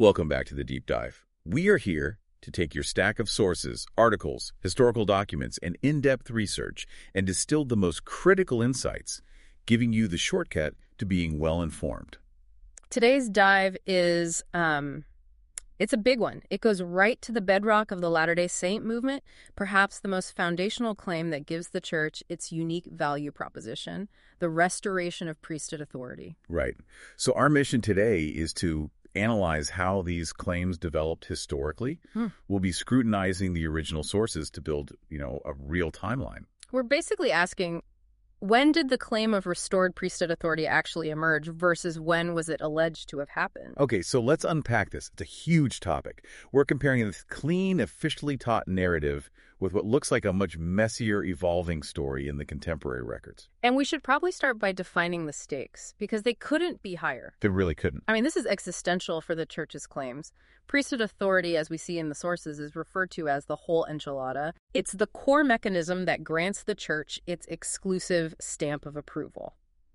Welcome back to the Deep Dive. We are here to take your stack of sources, articles, historical documents, and in-depth research and distill the most critical insights, giving you the shortcut to being well-informed. Today's dive is, it's a big one. It goes right to the bedrock of the Latter-day Saint movement, perhaps the most foundational claim that gives the church its unique value proposition, the restoration of priesthood authority. Right. So our mission today is to analyze how these claims developed historically. We'll be scrutinizing the original sources to build, a real timeline. We're basically asking, when did the claim of restored priesthood authority actually emerge versus when was it alleged to have happened? Okay, so let's unpack this. It's a huge topic. We're comparing this clean, officially taught narrative with what looks like a much messier, evolving story in the contemporary records. And we should probably start by defining the stakes, because they couldn't be higher. They really couldn't. I mean, this is existential for the church's claims. Priesthood authority, as we see in the sources, is referred to as the whole enchilada. It's the core mechanism that grants the church its exclusive stamp of approval.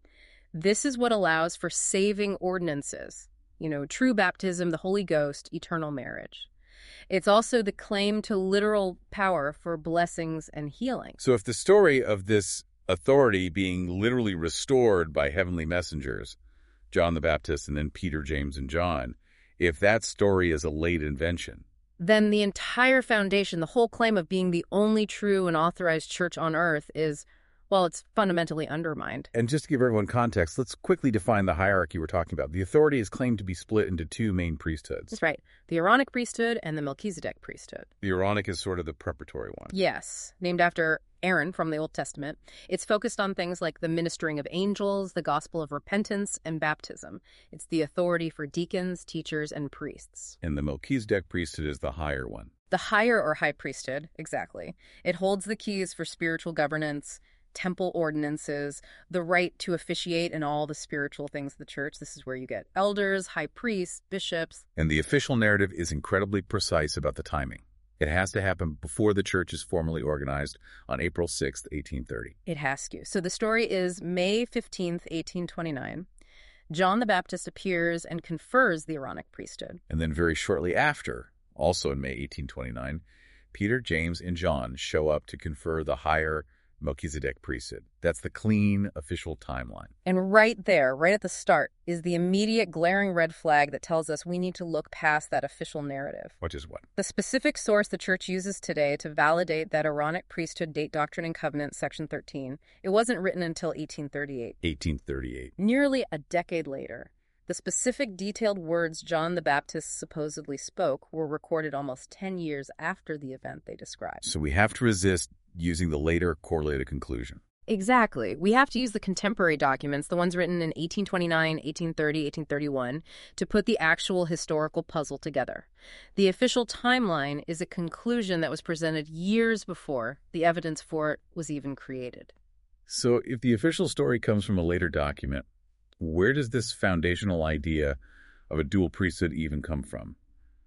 This is what allows for saving ordinances, true baptism, the Holy Ghost, eternal marriage. It's also the claim to literal power for blessings and healing. So if the story of this authority being literally restored by heavenly messengers, John the Baptist and then Peter, James, and John, if that story is a late invention, then the entire foundation, the whole claim of being the only true and authorized church on earth is, it's fundamentally undermined. And just to give everyone context, let's quickly define the hierarchy we're talking about. The authority is claimed to be split into two main priesthoods. That's right. The Aaronic priesthood and the Melchizedek priesthood. The Aaronic is sort of the preparatory one. Yes, named after Aaron from the Old Testament. It's focused on things like the ministering of angels, the gospel of repentance, and baptism. It's the authority for deacons, teachers, and priests. And the Melchizedek priesthood is the higher one. The higher or high priesthood, exactly. It holds the keys for spiritual governance, temple ordinances, the right to officiate in all the spiritual things of the church. This is where you get elders, high priests, bishops. And the official narrative is incredibly precise about the timing. It has to happen before the church is formally organized on April 6th, 1830. It has to. So the story is May 15th, 1829. John the Baptist appears and confers the Aaronic priesthood. And then very shortly after, also in May 1829, Peter, James, and John show up to confer the higher Melchizedek priesthood. That's the clean official timeline. And right there, right at the start, is the immediate glaring red flag that tells us we need to look past that official narrative. Which is what? The specific source the church uses today to validate that Aaronic priesthood date Doctrine and Covenants, section 13. It wasn't written until 1838. 1838. Nearly a decade later. The specific detailed words John the Baptist supposedly spoke were recorded almost 10 years after the event they described. So we have to resist using the later correlated conclusion. Exactly. We have to use the contemporary documents, the ones written in 1829, 1830, 1831, to put the actual historical puzzle together. The official timeline is a conclusion that was presented years before the evidence for it was even created. So if the official story comes from a later document, where does this foundational idea of a dual priesthood even come from?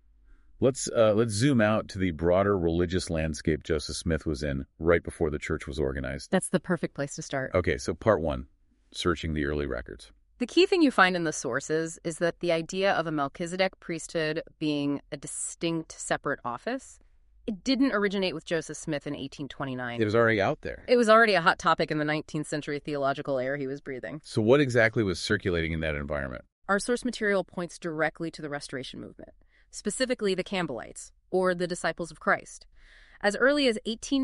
Let's zoom out to the broader religious landscape Joseph Smith was in right before the church was organized. That's the perfect place to start. Okay, so part one, searching the early records. The key thing you find in the sources is that the idea of a Melchizedek priesthood being a distinct, separate office, it didn't originate with Joseph Smith in 1829. It was already out there. It was already a hot topic in the 19th century theological air he was breathing. So what exactly was circulating in that environment? Our source material points directly to the Restoration movement, specifically the Campbellites, or the Disciples of Christ. As early as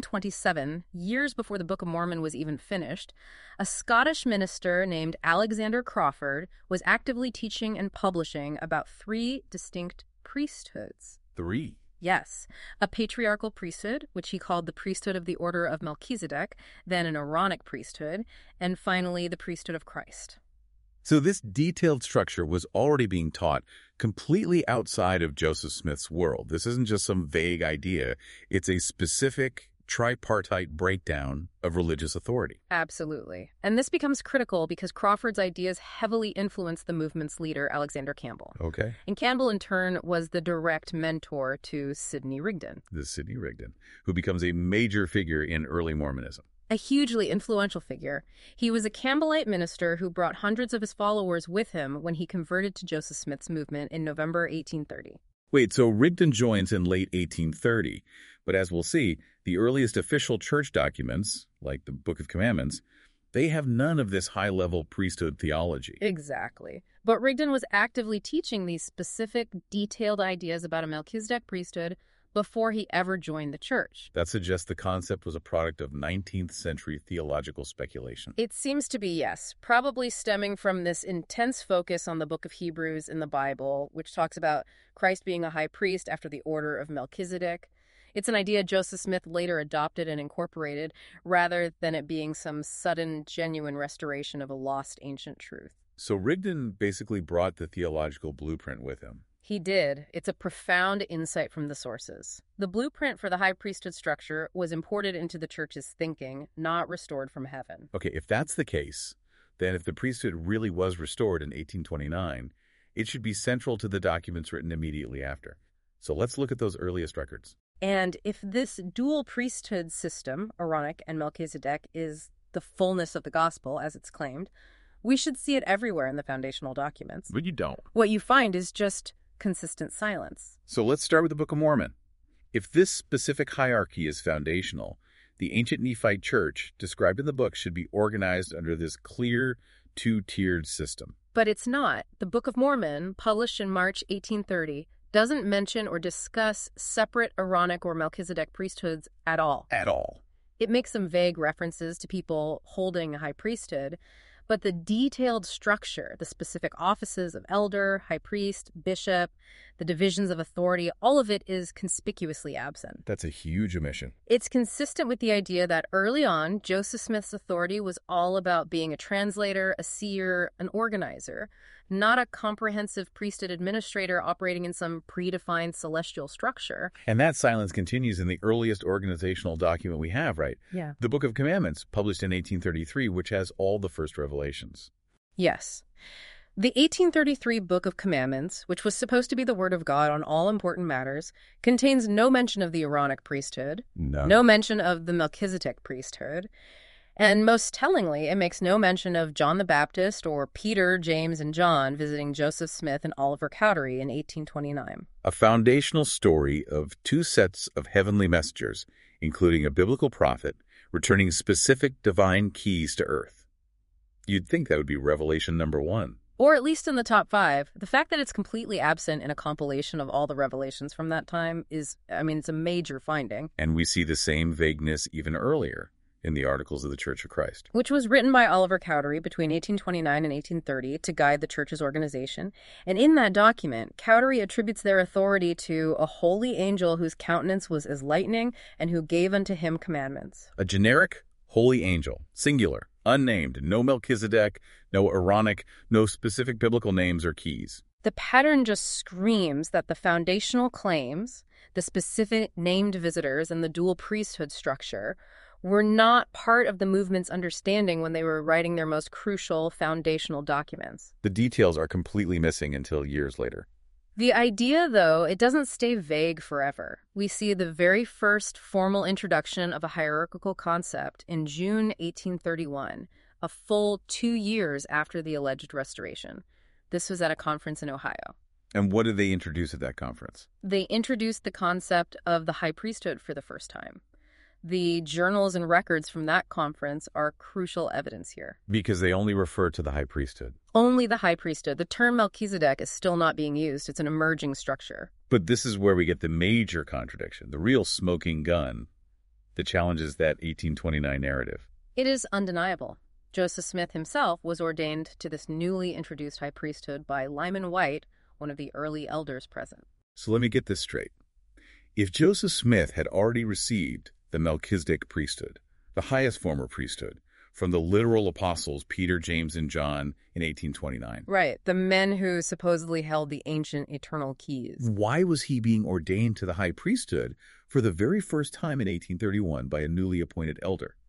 1827, years before the Book of Mormon was even finished, a Scottish minister named Alexander Crawford was actively teaching and publishing about 3 distinct priesthoods. 3? Yes, a patriarchal priesthood, which he called the priesthood of the order of Melchizedek, then an Aaronic priesthood, and finally the priesthood of Christ. So this detailed structure was already being taught completely outside of Joseph Smith's world. This isn't just some vague idea. It's a specific tripartite breakdown of religious authority. Absolutely. And this becomes critical because Crawford's ideas heavily influenced the movement's leader, Alexander Campbell. Okay. And Campbell, in turn, was the direct mentor to Sidney Rigdon. This Sidney Rigdon, who becomes a major figure in early Mormonism. A hugely influential figure. He was a Campbellite minister who brought hundreds of his followers with him when he converted to Joseph Smith's movement in November 1830. Wait, so Rigdon joins in late 1830, but as we'll see, the earliest official church documents, like the Book of Commandments, they have none of this high-level priesthood theology. Exactly. But Rigdon was actively teaching these specific, detailed ideas about a Melchizedek priesthood before he ever joined the church. That suggests the concept was a product of 19th century theological speculation. It seems to be, yes, probably stemming from this intense focus on the book of Hebrews in the Bible, which talks about Christ being a high priest after the order of Melchizedek. It's an idea Joseph Smith later adopted and incorporated, rather than it being some sudden, genuine restoration of a lost ancient truth. So Rigdon basically brought the theological blueprint with him. He did. It's a profound insight from the sources. The blueprint for the high priesthood structure was imported into the church's thinking, not restored from heaven. Okay, if that's the case, then if the priesthood really was restored in 1829, it should be central to the documents written immediately after. So let's look at those earliest records. And if this dual priesthood system, Aaronic and Melchizedek, is the fullness of the gospel, as it's claimed, we should see it everywhere in the foundational documents. But you don't. What you find is just consistent silence. So let's start with the Book of Mormon. If this specific hierarchy is foundational, the ancient Nephite church described in the book should be organized under this clear two-tiered system. But it's not. The Book of Mormon, published in March 1830, doesn't mention or discuss separate Aaronic or Melchizedek priesthoods at all. At all. It makes some vague references to people holding a high priesthood, but the detailed structure, the specific offices of elder, high priest, bishop, the divisions of authority, all of it is conspicuously absent. That's a huge omission. It's consistent with the idea that early on, Joseph Smith's authority was all about being a translator, a seer, an organizer, not a comprehensive priesthood administrator operating in some predefined celestial structure. And that silence continues in the earliest organizational document we have, right? Yeah. The Book of Commandments, published in 1833, which has all the first revelations. Yes. The 1833 Book of Commandments, which was supposed to be the word of God on all important matters, contains no mention of the Aaronic priesthood, no mention of the Melchizedek priesthood, and most tellingly, it makes no mention of John the Baptist or Peter, James, and John visiting Joseph Smith and Oliver Cowdery in 1829. A foundational story of two sets of heavenly messengers, including a biblical prophet, returning specific divine keys to earth. You'd think that would be revelation number 1. Or at least in the top 5. The fact that it's completely absent in a compilation of all the revelations from that time is, it's a major finding. And we see the same vagueness even earlier in the Articles of the Church of Christ, which was written by Oliver Cowdery between 1829 and 1830 to guide the church's organization. And in that document, Cowdery attributes their authority to a holy angel whose countenance was as lightning and who gave unto him commandments. A generic holy angel, singular, unnamed, no Melchizedek, no Aaronic, no specific biblical names or keys. The pattern just screams that the foundational claims, the specific named visitors, and the dual priesthood structure were not part of the movement's understanding when they were writing their most crucial foundational documents. The details are completely missing until years later. The idea, though, it doesn't stay vague forever. We see the very first formal introduction of a hierarchical concept in June 1831, a full 2 years after the alleged restoration. This was at a conference in Ohio. And what did they introduce at that conference? They introduced the concept of the high priesthood for the first time. The journals and records from that conference are crucial evidence here. Because they only refer to the high priesthood. Only the high priesthood. The term Melchizedek is still not being used. It's an emerging structure. But this is where we get the major contradiction, the real smoking gun that challenges that 1829 narrative. It is undeniable. Joseph Smith himself was ordained to this newly introduced high priesthood by Lyman White, one of the early elders present. So let me get this straight. If Joseph Smith had already received the Melchizedek priesthood, the highest form of priesthood, from the literal apostles Peter, James, and John in 1829. Right, the men who supposedly held the ancient eternal keys. Why was he being ordained to the high priesthood for the very first time in 1831 by a newly appointed elder?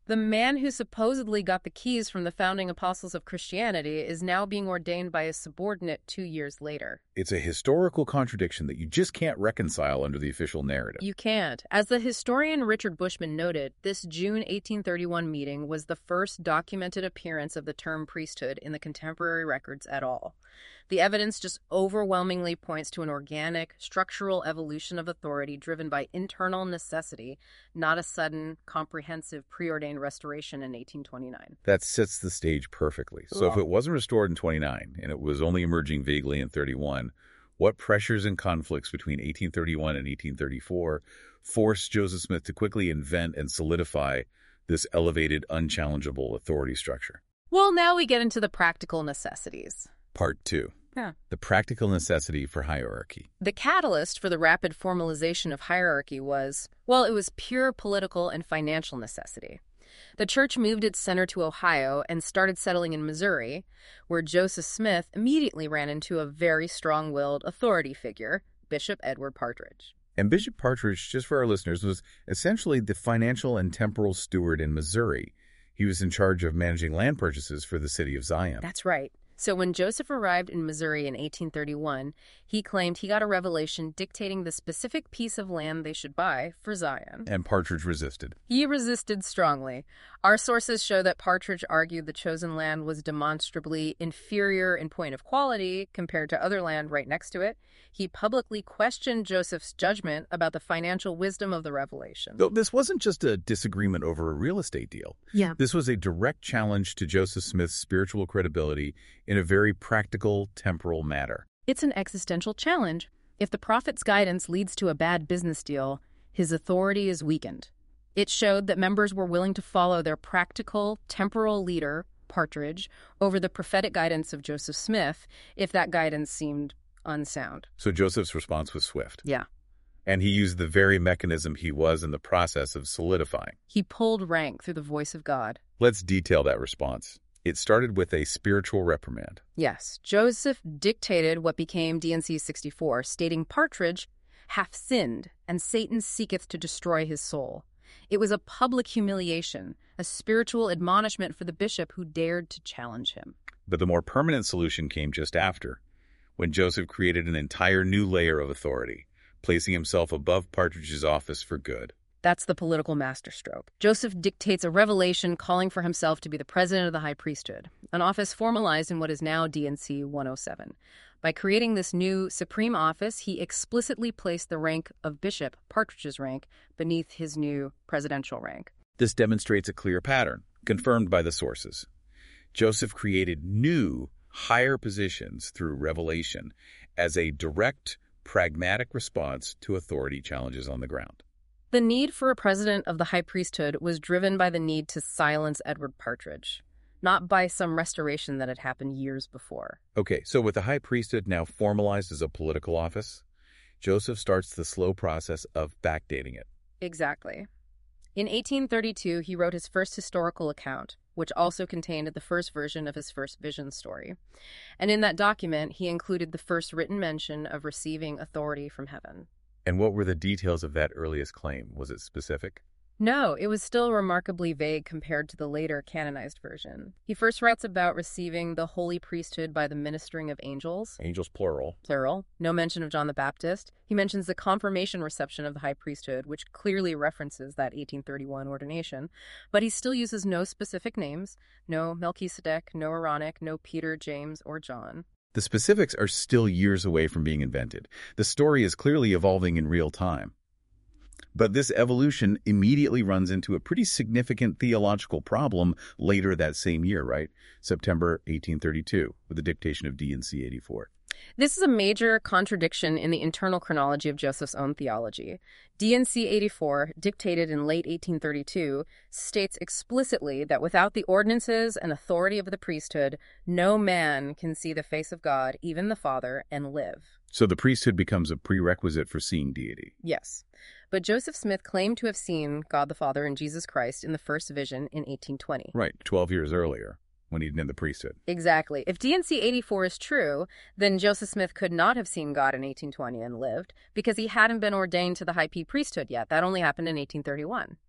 The man who supposedly got the keys from the founding apostles of Christianity is now being ordained by his subordinate 2 years later. It's a historical contradiction that you just can't reconcile under the official narrative. You can't. As the historian Richard Bushman noted, this June 1831 meeting was the first documented appearance of the term priesthood in the contemporary records at all. The evidence just overwhelmingly points to an organic, structural evolution of authority driven by internal necessity, not a sudden, comprehensive, preordained restoration in 1829. That sets the stage perfectly. So if it wasn't restored in 29 and it was only emerging vaguely in 31, what pressures and conflicts between 1831 and 1834 forced Joseph Smith to quickly invent and solidify this elevated, unchallengeable authority structure? Well, now we get into the practical necessities. Part 2. Yeah. The practical necessity for hierarchy. The catalyst for the rapid formalization of hierarchy was, well, it was pure political and financial necessity. The church moved its center to Ohio and started settling in Missouri, where Joseph Smith immediately ran into a very strong-willed authority figure, Bishop Edward Partridge. And Bishop Partridge, just for our listeners, was essentially the financial and temporal steward in Missouri. He was in charge of managing land purchases for the city of Zion. That's right. So when Joseph arrived in Missouri in 1831, he claimed he got a revelation dictating the specific piece of land they should buy for Zion. And Partridge resisted. He resisted strongly. Our sources show that Partridge argued the chosen land was demonstrably inferior in point of quality compared to other land right next to it. He publicly questioned Joseph's judgment about the financial wisdom of the revelation. Though this wasn't just a disagreement over a real estate deal. Yeah. This was a direct challenge to Joseph Smith's spiritual credibility in a very practical, temporal matter. It's an existential challenge. If the prophet's guidance leads to a bad business deal, his authority is weakened. It showed that members were willing to follow their practical, temporal leader, Partridge, over the prophetic guidance of Joseph Smith if that guidance seemed unsound. So Joseph's response was swift. Yeah. And he used the very mechanism he was in the process of solidifying. He pulled rank through the voice of God. Let's detail that response. It started with a spiritual reprimand. Yes, Joseph dictated what became D&C 64, stating Partridge hath sinned, and Satan seeketh to destroy his soul. It was a public humiliation, a spiritual admonishment for the bishop who dared to challenge him. But the more permanent solution came just after, when Joseph created an entire new layer of authority, placing himself above Partridge's office for good. That's the political masterstroke. Joseph dictates a revelation calling for himself to be the president of the high priesthood, an office formalized in what is now D&C 107. By creating this new supreme office, he explicitly placed the rank of bishop, Partridge's rank, beneath his new presidential rank. This demonstrates a clear pattern, confirmed by the sources. Joseph created new, higher positions through revelation as a direct, pragmatic response to authority challenges on the ground. The need for a president of the high priesthood was driven by the need to silence Edward Partridge, not by some restoration that had happened years before. Okay, so with the high priesthood now formalized as a political office, Joseph starts the slow process of backdating it. Exactly. In 1832, he wrote his first historical account, which also contained the first version of his first vision story. And in that document, he included the first written mention of receiving authority from heaven. And what were the details of that earliest claim? Was it specific? No, it was still remarkably vague compared to the later canonized version. He first writes about receiving the holy priesthood by the ministering of angels. Angels plural. Plural. No mention of John the Baptist. He mentions the confirmation reception of the high priesthood, which clearly references that 1831 ordination. But he still uses no specific names. No Melchizedek, no Aaronic, no Peter, James, or John. The specifics are still years away from being invented. The story is clearly evolving in real time. But this evolution immediately runs into a pretty significant theological problem later that same year, right? September 1832, with the dictation of D&C 84. This is a major contradiction in the internal chronology of Joseph's own theology. D&C 84, dictated in late 1832, states explicitly that without the ordinances and authority of the priesthood, no man can see the face of God, even the Father, and live. So the priesthood becomes a prerequisite for seeing deity. Yes. But Joseph Smith claimed to have seen God the Father and Jesus Christ in the first vision in 1820. Right, 12 years earlier, when he'd been the priesthood. Exactly. If D&C 84 is true, then Joseph Smith could not have seen God in 1820 and lived, because he hadn't been ordained to the high priesthood yet. That only happened in 1831.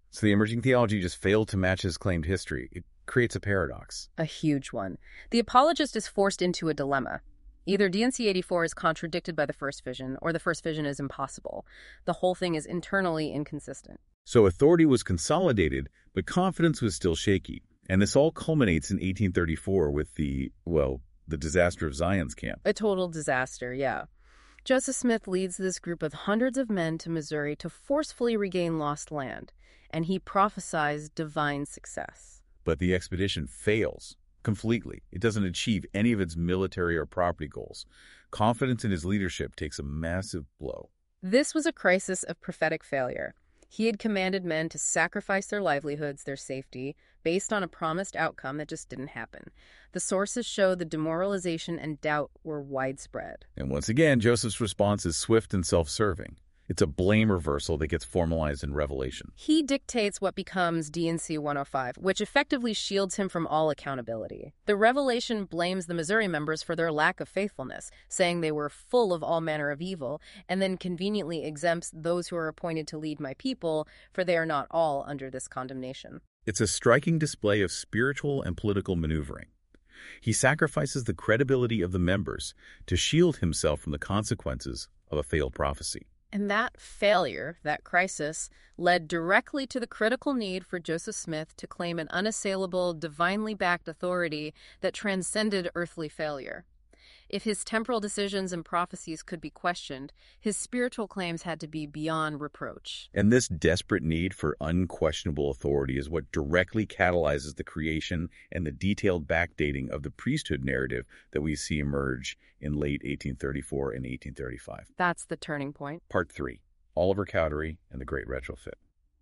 So the emerging theology just failed to match his claimed history. It creates a paradox. A huge one. The apologist is forced into a dilemma. Either D&C 84 is contradicted by the first vision, or the first vision is impossible. The whole thing is internally inconsistent. So authority was consolidated, but confidence was still shaky. And this all culminates in 1834 with the disaster of Zion's Camp. A total disaster, yeah. Joseph Smith leads this group of hundreds of men to Missouri to forcefully regain lost land, and he prophesies divine success. But the expedition fails completely. It doesn't achieve any of its military or property goals. Confidence in his leadership takes a massive blow. This was a crisis of prophetic failure. He had commanded men to sacrifice their livelihoods, their safety, based on a promised outcome that just didn't happen. The sources show the demoralization and doubt were widespread. And once again, Joseph's response is swift and self-serving. It's a blame reversal that gets formalized in Revelation. He dictates what becomes D&C 105, which effectively shields him from all accountability. The revelation blames the Missouri members for their lack of faithfulness, saying they were full of all manner of evil, and then conveniently exempts those who are appointed to lead my people, for they are not all under this condemnation. It's a striking display of spiritual and political maneuvering. He sacrifices the credibility of the members to shield himself from the consequences of a failed prophecy. And that failure, that crisis, led directly to the critical need for Joseph Smith to claim an unassailable, divinely backed authority that transcended earthly failure. If his temporal decisions and prophecies could be questioned, his spiritual claims had to be beyond reproach. And this desperate need for unquestionable authority is what directly catalyzes the creation and the detailed backdating of the priesthood narrative that we see emerge in late 1834 and 1835. That's the turning point. Part 3. Oliver Cowdery and the Great Retrofit.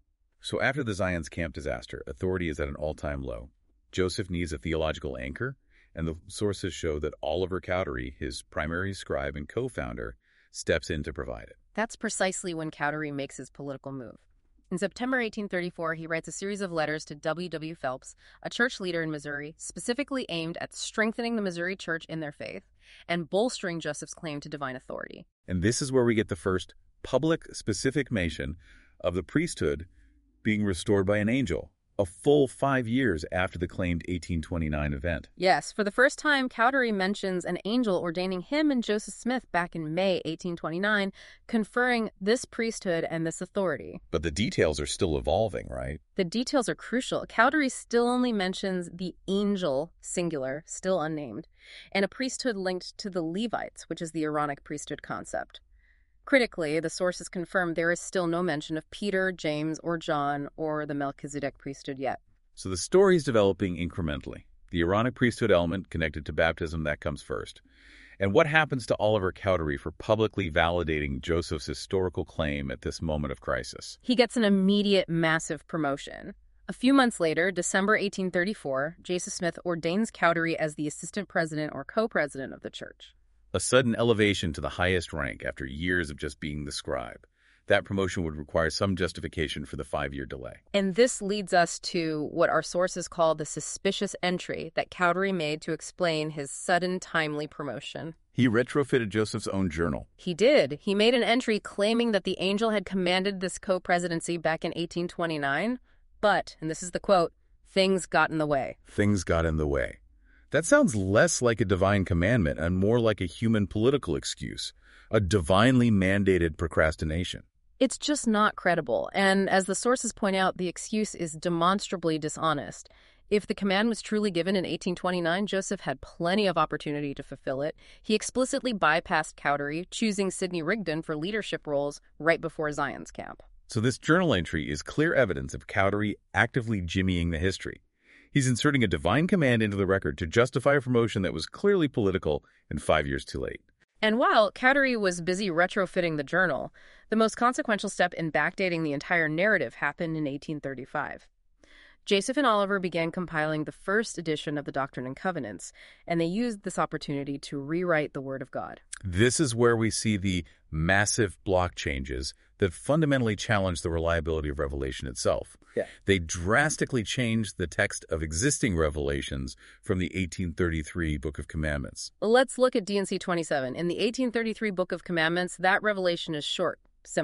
So after the Zion's Camp disaster, authority is at an all-time low. Joseph needs a theological anchor, and the sources show that Oliver Cowdery, his primary scribe and co-founder, steps in to provide it. That's precisely when Cowdery makes his political move. In September 1834, he writes a series of letters to W. W. Phelps, a church leader in Missouri, specifically aimed at strengthening the Missouri church in their faith and bolstering Joseph's claim to divine authority. And this is where we get the first public specific mention of the priesthood being restored by an angel, a full 5 years after the claimed 1829 event. Yes, for the first time, Cowdery mentions an angel ordaining him and Joseph Smith back in May 1829, conferring this priesthood and this authority. But the details are still evolving, right? The details are crucial. Cowdery still only mentions the angel, singular, still unnamed, and a priesthood linked to the Levites, which is the Aaronic priesthood concept. Critically, the sources confirm there is still no mention of Peter, James, or John, or the Melchizedek priesthood yet. So the story is developing incrementally. The Aaronic priesthood element connected to baptism, that comes first. And what happens to Oliver Cowdery for publicly validating Joseph's historical claim at this moment of crisis? He gets an immediate, massive promotion. A few months later, December 1834, Joseph Smith ordains Cowdery as the assistant president or co-president of the church. A sudden elevation to the highest rank after years of just being the scribe. That promotion would require some justification for the 5-year delay. And this leads us to what our sources call the suspicious entry that Cowdery made to explain his sudden, timely promotion. He retrofitted Joseph's own journal. He did. He made an entry claiming that the angel had commanded this co-presidency back in 1829, but, and this is the quote, things got in the way. Things got in the way. That sounds less like a divine commandment and more like a human political excuse, a divinely mandated procrastination. It's just not credible, and as the sources point out, the excuse is demonstrably dishonest. If the command was truly given in 1829, Joseph had plenty of opportunity to fulfill it. He explicitly bypassed Cowdery, choosing Sidney Rigdon for leadership roles right before Zion's Camp. So this journal entry is clear evidence of Cowdery actively jimmying the history. He's inserting a divine command into the record to justify a promotion that was clearly political and 5 years too late. And while Cowdery was busy retrofitting the journal, the most consequential step in backdating the entire narrative happened in 1835. Joseph and Oliver began compiling the first edition of the Doctrine and Covenants, and they used this opportunity to rewrite the Word of God. This is where we see the massive block changes that fundamentally challenge the reliability of Revelation itself. Yeah. They drastically changed the text of existing revelations from the 1833 Book of Commandments. Let's look at D&C 27. In the 1833 Book of Commandments, that revelation is short, simple.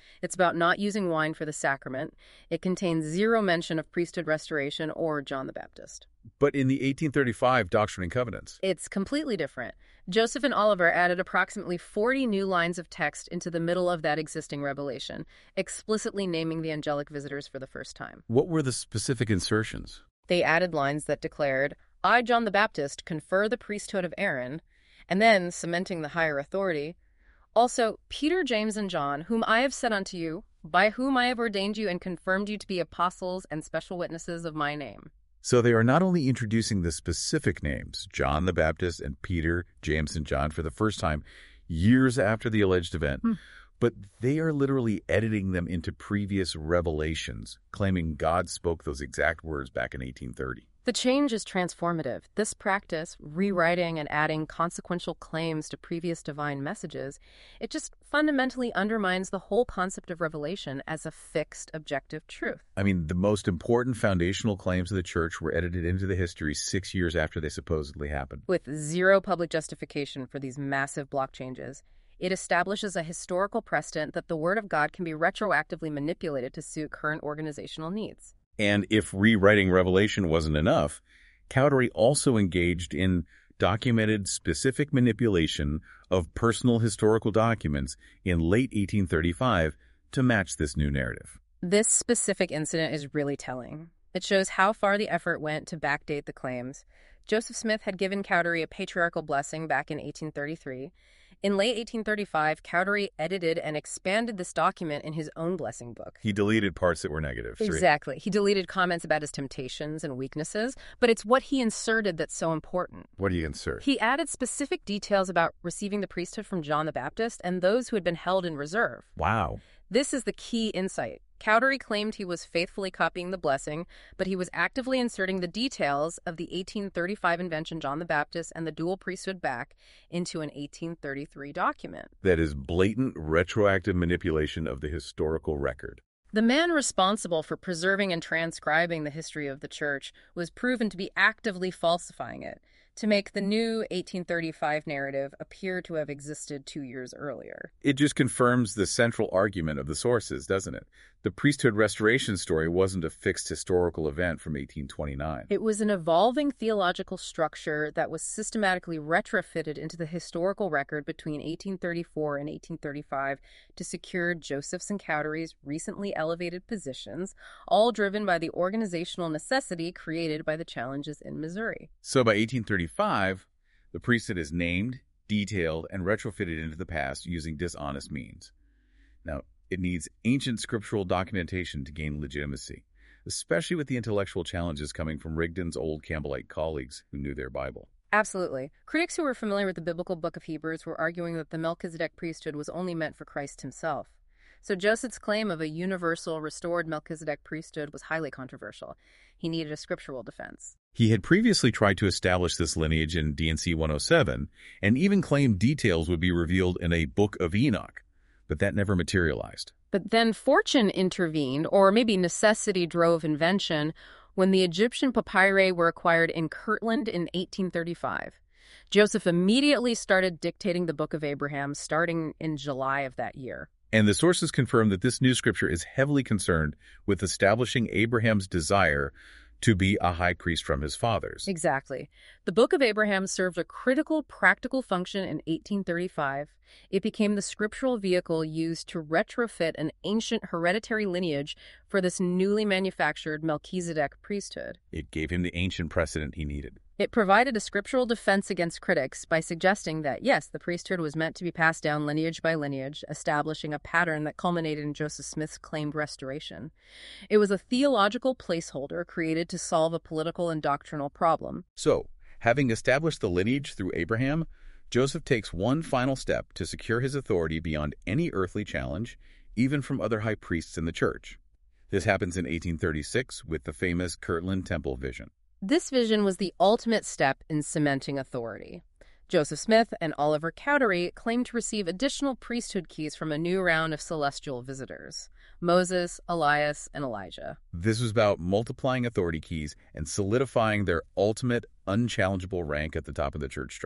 It's about not using wine for the sacrament. It contains zero mention of priesthood restoration or John the Baptist. But in the 1835 Doctrine and Covenants, It's completely different. Joseph and Oliver added approximately 40 new lines of text into the middle of that existing revelation, explicitly naming the angelic visitors for the first time. what were the specific insertions? They added lines that declared, I, John the Baptist, confer the priesthood of Aaron, and then, cementing the higher authority, also, Peter, James, and John, whom I have set unto you, by whom I have ordained you and confirmed you to be apostles and special witnesses of my name. So they are not only introducing the specific names, John the Baptist and Peter, James, and John, for the first time years after the alleged event, but they are literally editing them into previous revelations, claiming God spoke those exact words back in 1830. The change is transformative. This practice, rewriting and adding consequential claims to previous divine messages, it just fundamentally undermines the whole concept of revelation as a fixed, objective truth. I mean, the most important foundational claims of the church were edited into the history 6 years after they supposedly happened. With zero public justification for these massive block changes, it establishes a historical precedent that the Word of God can be retroactively manipulated to suit current organizational needs. And if rewriting Revelation wasn't enough, Cowdery also engaged in documented specific manipulation of personal historical documents in late 1835 to match this new narrative. This specific incident is really telling. It shows how far the effort went to backdate the claims. Joseph Smith had given Cowdery a patriarchal blessing back in 1833. In late 1835, Cowdery edited and expanded this document in his own blessing book. He deleted parts that were negative. Exactly. He deleted comments about his temptations and weaknesses, but it's what he inserted that's so important. What do you insert? He added specific details about receiving the priesthood from John the Baptist and those who had been held in reserve. Wow. This is the key insight. Cowdery claimed he was faithfully copying the blessing, but he was actively inserting the details of the 1835 invention John the Baptist and the dual priesthood back into an 1833 document. That is blatant retroactive manipulation of the historical record. The man responsible for preserving and transcribing the history of the church was proven to be actively falsifying it, to make the new 1835 narrative appear to have existed 2 years earlier. It just confirms the central argument of the sources, doesn't it? The priesthood restoration story wasn't a fixed historical event from 1829. It was an evolving theological structure that was systematically retrofitted into the historical record between 1834 and 1835 to secure Joseph's and Cowdery's recently elevated positions, all driven by the organizational necessity created by the challenges in Missouri. So by 1835, the priesthood is named, detailed, and retrofitted into the past using dishonest means. Now, it needs ancient scriptural documentation to gain legitimacy, especially with the intellectual challenges coming from Rigdon's old Campbellite colleagues who knew their Bible. Absolutely. Critics who were familiar with the biblical book of Hebrews were arguing that the Melchizedek priesthood was only meant for Christ himself. So Joseph's claim of a universal, restored Melchizedek priesthood was highly controversial. He needed a scriptural defense. He had previously tried to establish this lineage in D&C 107 and even claimed details would be revealed in a Book of Enoch, but that never materialized. But then fortune intervened, or maybe necessity drove invention, when the Egyptian papyri were acquired in Kirtland in 1835. Joseph immediately started dictating the Book of Abraham, starting in July of that year. And the sources confirm that this new scripture is heavily concerned with establishing Abraham's desire to be a high priest from his fathers. Exactly. The Book of Abraham served a critical, practical function in 1835. It became the scriptural vehicle used to retrofit an ancient hereditary lineage for this newly manufactured Melchizedek priesthood. It gave him the ancient precedent he needed. It provided a scriptural defense against critics by suggesting that, yes, the priesthood was meant to be passed down lineage by lineage, establishing a pattern that culminated in Joseph Smith's claimed restoration. It was a theological placeholder created to solve a political and doctrinal problem. So, having established the lineage through Abraham, Joseph takes one final step to secure his authority beyond any earthly challenge, even from other high priests in the church. This happens in 1836 with the famous Kirtland Temple vision. This vision was the ultimate step in cementing authority. Joseph Smith and Oliver Cowdery claimed to receive additional priesthood keys from a new round of celestial visitors: Moses, Elias, and Elijah. This was about multiplying authority keys and solidifying their ultimate, unchallengeable rank at the top of the church structure.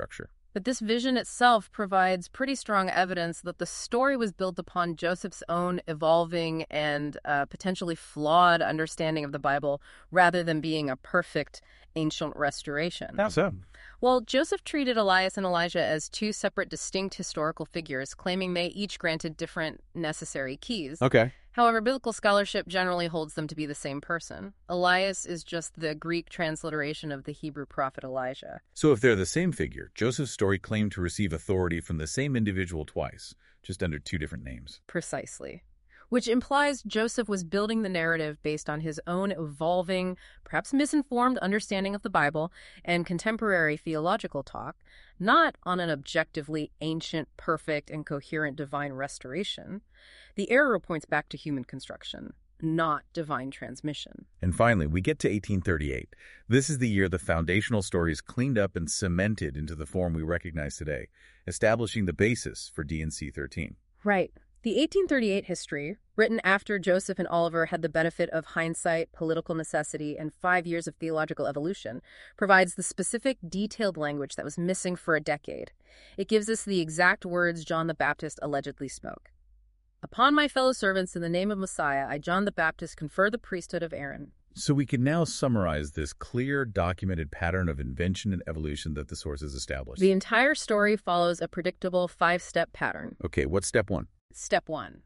But this vision itself provides pretty strong evidence that the story was built upon Joseph's own evolving and potentially flawed understanding of the Bible rather than being a perfect ancient restoration. How so? Well, Joseph treated Elias and Elijah as two separate, distinct historical figures, claiming they each granted different necessary keys. Okay. However, biblical scholarship generally holds them to be the same person. Elias is just the Greek transliteration of the Hebrew prophet Elijah. So if they're the same figure, Joseph's story claimed to receive authority from the same individual twice, just under two different names. Precisely. Which implies Joseph was building the narrative based on his own evolving, perhaps misinformed understanding of the Bible and contemporary theological talk, not on an objectively ancient, perfect, and coherent divine restoration. The error points back to human construction, not divine transmission. And finally, we get to 1838. This is the year the foundational story is cleaned up and cemented into the form we recognize today, establishing the basis for D&C 13. Right. The 1838 history, written after Joseph and Oliver had the benefit of hindsight, political necessity, and 5 years of theological evolution, provides the specific, detailed language that was missing for a decade. It gives us the exact words John the Baptist allegedly spoke. Upon my fellow servants, in the name of Messiah, I, John the Baptist, confer the priesthood of Aaron. So we can now summarize this clear, documented pattern of invention and evolution that the sources established. The entire story follows a predictable 5-step pattern. Okay, what's step one? Step 1.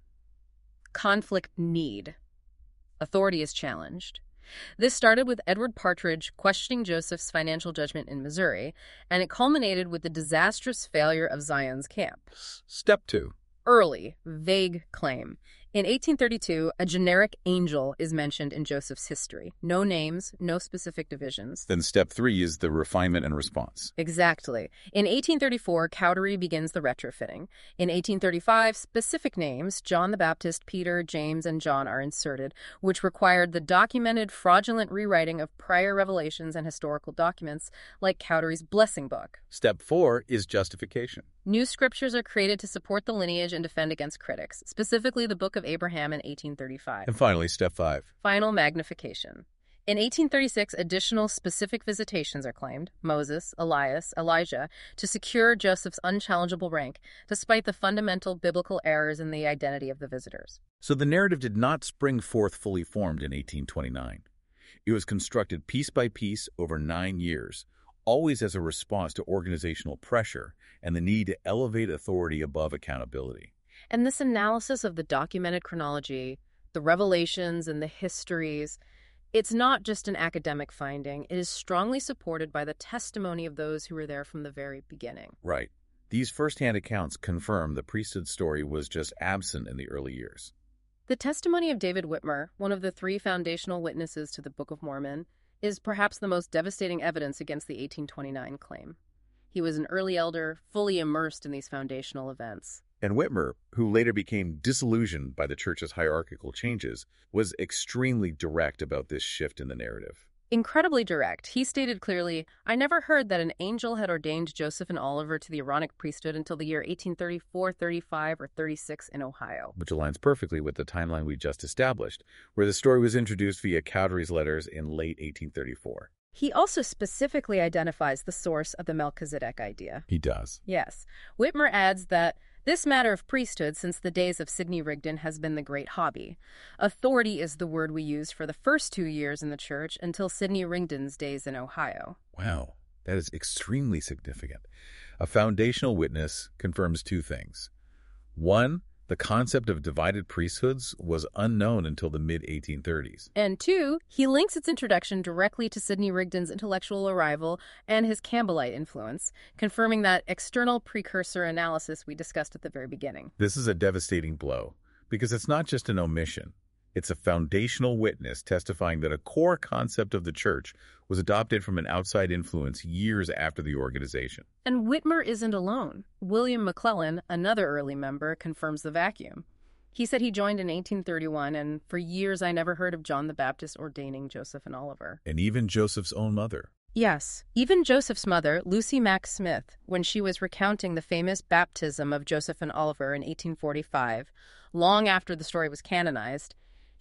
Conflict need. Authority is challenged. This started with Edward Partridge questioning Joseph's financial judgment in Missouri, and it culminated with the disastrous failure of Zion's camp. Step 2. Early, vague claim. In 1832, a generic angel is mentioned in Joseph's history. No names, no specific divisions. Then step 3 is the refinement and response. Exactly. In 1834, Cowdery begins the retrofitting. In 1835, specific names, John the Baptist, Peter, James, and John, are inserted, which required the documented fraudulent rewriting of prior revelations and historical documents, like Cowdery's Blessing Book. Step 4 is justification. New scriptures are created to support the lineage and defend against critics, specifically the Book of Abraham in 1835. And finally, step 5. Final magnification. In 1836, additional specific visitations are claimed, Moses, Elias, Elijah, to secure Joseph's unchallengeable rank, despite the fundamental biblical errors in the identity of the visitors. So the narrative did not spring forth fully formed in 1829. It was constructed piece by piece over 9 years, always as a response to organizational pressure and the need to elevate authority above accountability. And this analysis of the documented chronology, the revelations and the histories, it's not just an academic finding. It is strongly supported by the testimony of those who were there from the very beginning. Right. These first-hand accounts confirm the priesthood story was just absent in the early years. The testimony of David Whitmer, one of the 3 foundational witnesses to the Book of Mormon, is perhaps the most devastating evidence against the 1829 claim. He was an early elder, fully immersed in these foundational events. And Whitmer, who later became disillusioned by the church's hierarchical changes, was extremely direct about this shift in the narrative. Incredibly direct, he stated clearly, I never heard that an angel had ordained Joseph and Oliver to the Aaronic priesthood until the year 1834, 35, or 36 in Ohio. Which aligns perfectly with the timeline we just established, where the story was introduced via Cowdery's letters in late 1834. He also specifically identifies the source of the Melchizedek idea. He does. Yes. Whitmer adds that this matter of priesthood since the days of Sidney Rigdon has been the great hobby. Authority is the word we use for the first 2 years in the church until Sidney Rigdon's days in Ohio. Wow, that is extremely significant. A foundational witness confirms 2 things. 1, the concept of divided priesthoods was unknown until the mid-1830s. And 2, he links its introduction directly to Sidney Rigdon's intellectual arrival and his Campbellite influence, confirming that external precursor analysis we discussed at the very beginning. This is a devastating blow, because it's not just an omission. It's a foundational witness testifying that a core concept of the church was adopted from an outside influence years after the organization. And Whitmer isn't alone. William McClellan, another early member, confirms the vacuum. He said he joined in 1831, and for years I never heard of John the Baptist ordaining Joseph and Oliver. And even Joseph's own mother. Yes, even Joseph's mother, Lucy Mack Smith, when she was recounting the famous baptism of Joseph and Oliver in 1845, long after the story was canonized,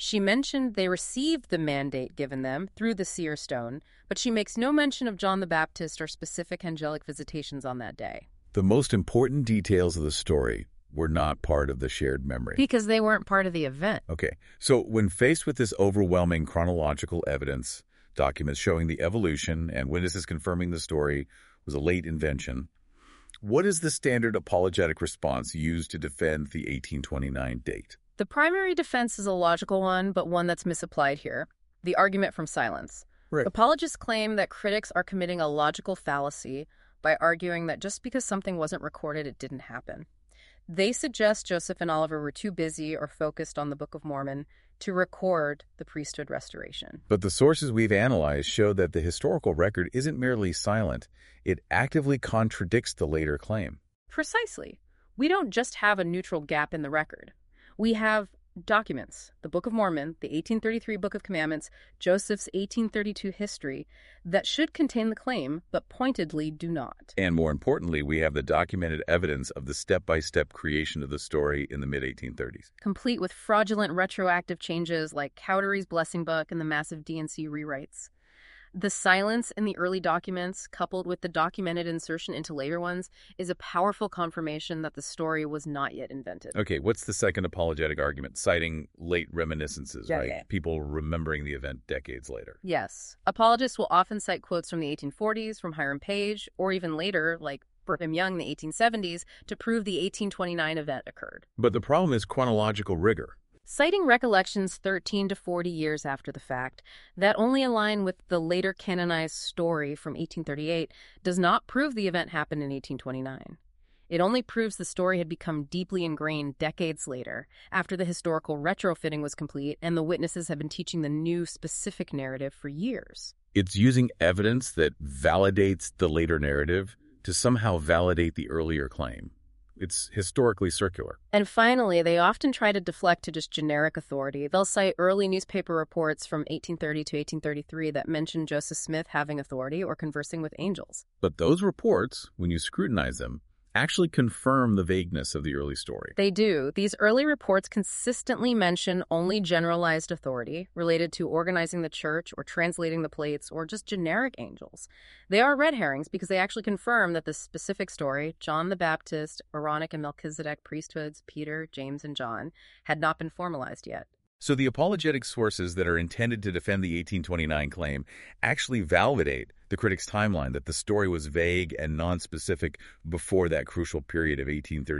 She mentioned they received the mandate given them through the seer stone, but she makes no mention of John the Baptist or specific angelic visitations on that day. The most important details of the story were not part of the shared memory. Because they weren't part of the event. Okay, so when faced with this overwhelming chronological evidence, documents showing the evolution and witnesses confirming the story was a late invention, what is the standard apologetic response used to defend the 1829 date? The primary defense is a logical one, but one that's misapplied here. The argument from silence. Right. Apologists claim that critics are committing a logical fallacy by arguing that just because something wasn't recorded, it didn't happen. They suggest Joseph and Oliver were too busy or focused on the Book of Mormon to record the priesthood restoration. But the sources we've analyzed show that the historical record isn't merely silent. It actively contradicts the later claim. Precisely. We don't just have a neutral gap in the record. We have documents, the Book of Mormon, the 1833 Book of Commandments, Joseph's 1832 history, that should contain the claim, but pointedly do not. And more importantly, we have the documented evidence of the step-by-step creation of the story in the mid-1830s. Complete with fraudulent retroactive changes like Cowdery's Blessing Book and the massive D&C rewrites. The silence in the early documents, coupled with the documented insertion into later ones, is a powerful confirmation that the story was not yet invented. Okay, what's the second apologetic argument? Citing late reminiscences, right? Yeah. People remembering the event decades later. Yes. Apologists will often cite quotes from the 1840s, from Hiram Page, or even later, like Brigham Young in the 1870s, to prove the 1829 event occurred. But the problem is chronological rigor. Citing recollections 13 to 40 years after the fact that only align with the later canonized story from 1838 does not prove the event happened in 1829. It only proves the story had become deeply ingrained decades later, after the historical retrofitting was complete and the witnesses had been teaching the new specific narrative for years. It's using evidence that validates the later narrative to somehow validate the earlier claim. It's historically circular. And finally, they often try to deflect to just generic authority. They'll cite early newspaper reports from 1830 to 1833 that mention Joseph Smith having authority or conversing with angels. But those reports, when you scrutinize them, actually confirm the vagueness of the early story. They do. These early reports consistently mention only generalized authority related to organizing the church or translating the plates or just generic angels. They are red herrings because they actually confirm that the specific story, John the Baptist, Aaronic and Melchizedek priesthoods, Peter, James, and John, had not been formalized yet. So the apologetic sources that are intended to defend the 1829 claim actually validate the critics' timeline that the story was vague and nonspecific before that crucial period of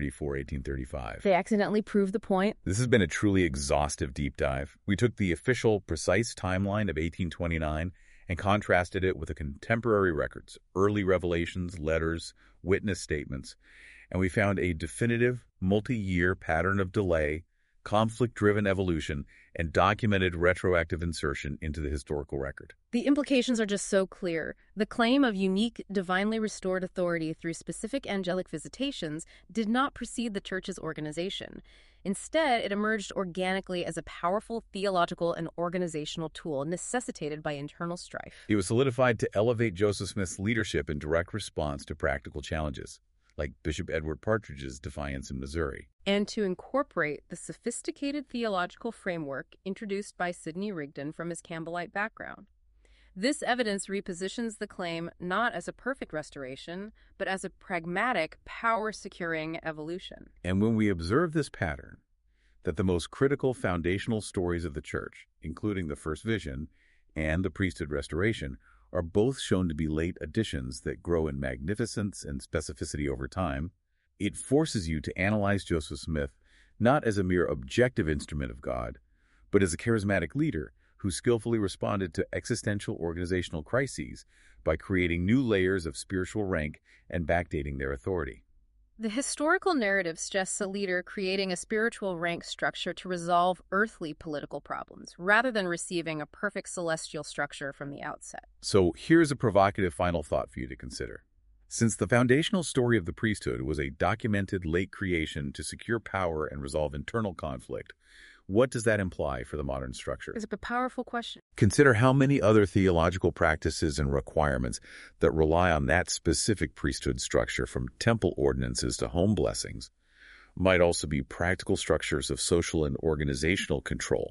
1834-1835. They accidentally prove the point. This has been a truly exhaustive deep dive. We took the official, precise timeline of 1829 and contrasted it with the contemporary records, early revelations, letters, witness statements, and we found a definitive, multi-year pattern of delay, conflict-driven evolution, and documented retroactive insertion into the historical record. The implications are just so clear. The claim of unique, divinely restored authority through specific angelic visitations did not precede the church's organization. Instead, it emerged organically as a powerful theological and organizational tool necessitated by internal strife. It was solidified to elevate Joseph Smith's leadership in direct response to practical challenges, like Bishop Edward Partridge's defiance in Missouri. And to incorporate the sophisticated theological framework introduced by Sidney Rigdon from his Campbellite background. This evidence repositions the claim not as a perfect restoration, but as a pragmatic, power-securing evolution. And when we observe this pattern, that the most critical foundational stories of the church, including the first vision and the priesthood restoration, are both shown to be late additions that grow in magnificence and specificity over time, it forces you to analyze Joseph Smith not as a mere objective instrument of God, but as a charismatic leader who skillfully responded to existential organizational crises by creating new layers of spiritual rank and backdating their authority. The historical narrative suggests a leader creating a spiritual rank structure to resolve earthly political problems, rather than receiving a perfect celestial structure from the outset. So here's a provocative final thought for you to consider. Since the foundational story of the priesthood was a documented late creation to secure power and resolve internal conflict, what does that imply for the modern structure? It's a powerful question. Consider how many other theological practices and requirements that rely on that specific priesthood structure, from temple ordinances to home blessings, might also be practical structures of social and organizational control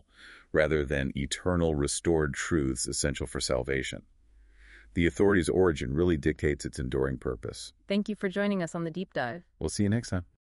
rather than eternal restored truths essential for salvation. The authority's origin really dictates its enduring purpose. Thank you for joining us on the deep dive. We'll see you next time.